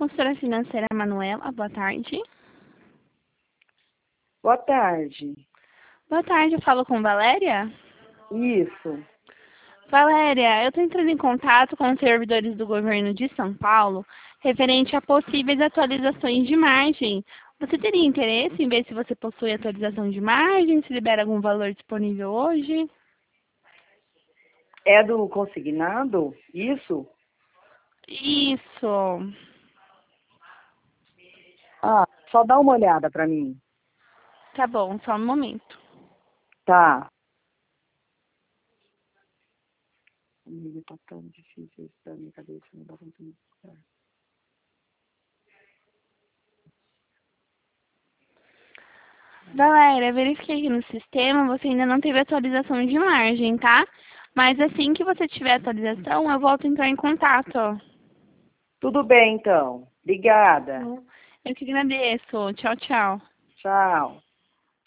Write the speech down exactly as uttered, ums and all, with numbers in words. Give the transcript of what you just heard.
consultora financeira Manuela, boa tarde. Boa tarde. Boa tarde, eu falo com Valéria? Isso. Valéria, eu estou entrando em contato com os servidores do governo de São Paulo referente a possíveis atualizações de margem. Você teria interesse em ver se você possui atualização de margem, se libera algum valor disponível hoje? É do consignado? Isso? Isso. Ah, só dá uma olhada para mim. Tá bom, só um momento. Tá. Amiga, tá tão difícil isso da minha cabeça, não dá muito muito. Valéria, verifiquei aqui no sistema, você ainda não teve atualização de margem, tá? Mas assim que você tiver atualização, eu volto a entrar em contato. Tudo bem, então. Obrigada. Eu que agradeço. Tchau, tchau. Tchau.